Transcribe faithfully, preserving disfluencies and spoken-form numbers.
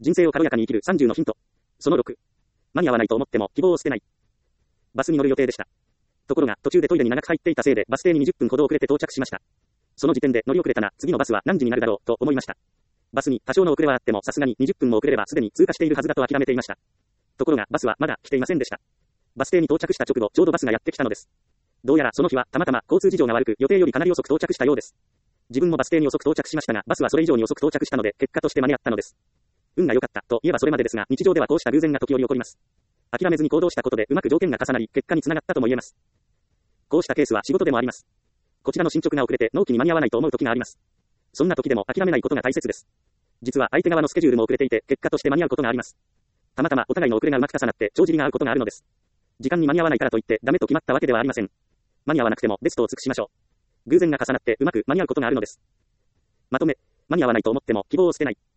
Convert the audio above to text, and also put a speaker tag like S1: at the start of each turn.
S1: 人生を軽やかに生きるさんじゅうのヒント。そのろく。間に合わないと思っても希望を捨てない。バスに乗る予定でした。ところが途中でトイレに長く入っていたせいでバス停ににじゅっぷんほど遅れて到着しました。その時点で乗り遅れたな、次のバスは何時になるだろうと思いました。バスに多少の遅れはあってもさすがににじゅっぷんも遅れればすでに通過しているはずだと諦めていました。ところがバスはまだ来ていませんでした。バス停に到着した直後、ちょうどバスがやってきたのです。どうやらその日はたまたま交通事情が悪く予定よりかなり遅く到着したようです。自分もバス停に遅く到着しましたが、バスはそれ以上に遅く到着したので、結果として間に合ったのです。運が良かったと言えばそれまでですが、日常ではこうした偶然が時折起こります。諦めずに行動したことでうまく条件が重なり、結果につながったとも言えます。こうしたケースは仕事でもあります。こちらの進捗が遅れて納期に間に合わないと思う時があります。そんな時でも諦めないことが大切です。実は相手側のスケジュールも遅れていて、結果として間に合うことがあります。たまたまお互いの遅れがうまく重なって帳尻が合うことがあるのです。時間に間に合わないからといってダメと決まったわけではありません。間に合わなくてもベストを尽くしましょう。偶然が重なってうまく間に合うことがあるのです。まとめ、間に合わないと思っても希望を捨てない。